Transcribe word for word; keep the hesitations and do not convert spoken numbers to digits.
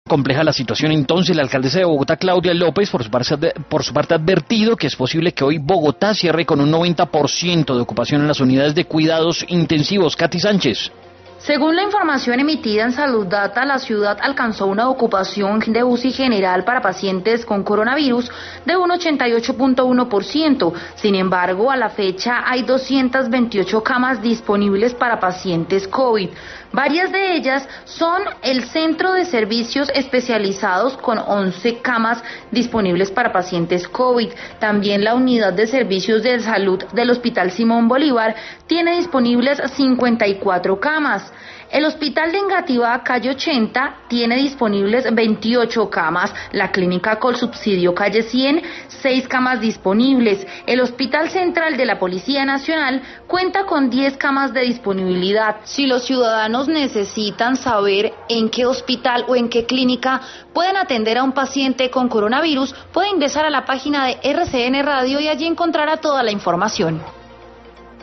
Compleja la situación entonces. La alcaldesa de Bogotá, Claudia López, por su parte, por su parte ha advertido que es posible que hoy Bogotá cierre con un noventa por ciento de ocupación en las unidades de cuidados intensivos. Katy Sánchez. Según la información emitida en Salud Data, la ciudad alcanzó una ocupación de U C I general para pacientes con coronavirus de un ochenta y ocho punto uno por ciento. Sin embargo, a la fecha hay doscientas veintiocho camas disponibles para pacientes COVID. Varias de ellas son el Centro de Servicios Especializados con once camas disponibles para pacientes COVID. También la Unidad de Servicios de Salud del Hospital Simón Bolívar tiene disponibles cincuenta y cuatro camas. El Hospital de Engativá, calle ochenta, tiene disponibles veintiocho camas. La Clínica Colsubsidio, calle cien, seis camas disponibles. El Hospital Central de la Policía Nacional cuenta con diez camas de disponibilidad. Si los ciudadanos necesitan saber en qué hospital o en qué clínica pueden atender a un paciente con coronavirus, pueden ingresar a la página de R C N Radio y allí encontrará toda la información.